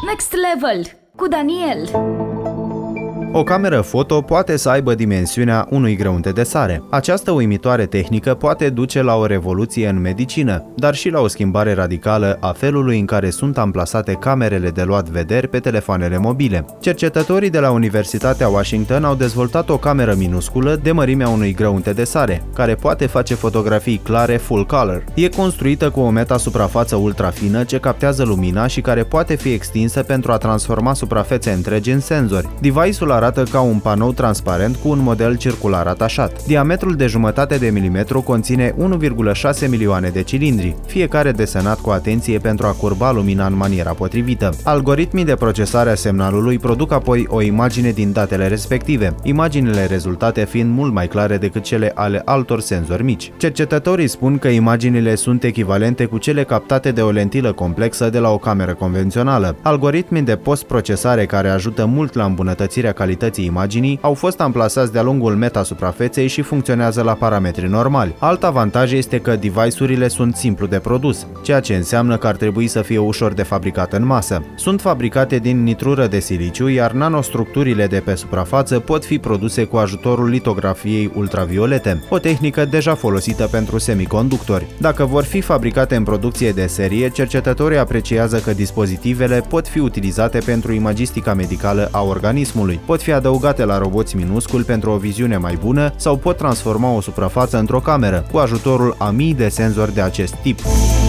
Next Level cu Daniel. O cameră foto poate să aibă dimensiunea unui grăunte de sare. Această uimitoare tehnică poate duce la o revoluție în medicină, dar și la o schimbare radicală a felului în care sunt amplasate camerele de luat vederi pe telefoanele mobile. Cercetătorii de la Universitatea Washington au dezvoltat o cameră minusculă de mărimea unui grăunte de sare, care poate face fotografii clare full color. E construită cu o metasuprafață ultrafină ce captează lumina și care poate fi extinsă pentru a transforma suprafețe întregi în senzori. Device-ul arată ca un panou transparent cu un model circular atașat. Diametrul de 0,5 de milimetru conține 1,6 milioane de cilindri, fiecare desenat cu atenție pentru a curba lumina în maniera potrivită. Algoritmii de procesare a semnalului produc apoi o imagine din datele respective, imaginile rezultate fiind mult mai clare decât cele ale altor senzori mici. Cercetătorii spun că imaginile sunt echivalente cu cele captate de o lentilă complexă de la o cameră convențională. Algoritmii de post-procesare care ajută mult la îmbunătățirea calității imaginii au fost amplasați de-a lungul metasuprafeței și funcționează la parametri normali. Alt avantaj este că device-urile sunt simplu de produs, ceea ce înseamnă că ar trebui să fie ușor de fabricat în masă. Sunt fabricate din nitrură de siliciu, iar nanostructurile de pe suprafață pot fi produse cu ajutorul litografiei ultraviolete, o tehnică deja folosită pentru semiconductori. Dacă vor fi fabricate în producție de serie, cercetătorii apreciază că dispozitivele pot fi utilizate pentru imagistica medicală a organismului, pot fi adăugate la roboți minusculi pentru o viziune mai bună sau pot transforma o suprafață într-o cameră cu ajutorul a mii de senzori de acest tip.